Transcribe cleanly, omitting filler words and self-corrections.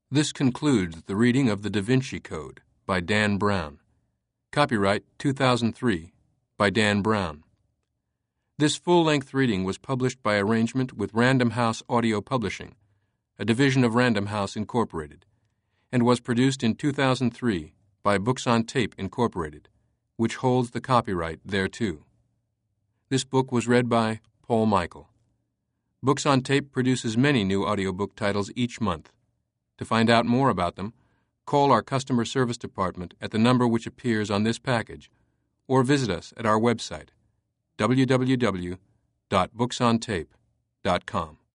This concludes the reading of The Da Vinci Code by Dan Brown. Copyright 2003 by Dan Brown. This full-length reading was published by arrangement with Random House Audio Publishing, a division of Random House Incorporated, and was produced in 2003 by Books on Tape Incorporated, which holds the copyright thereto. This book was read by Paul Michael. Books on Tape produces many new audiobook titles each month. To find out more about them, call our customer service department at the number which appears on this package, or visit us at our website, www.booksontape.com.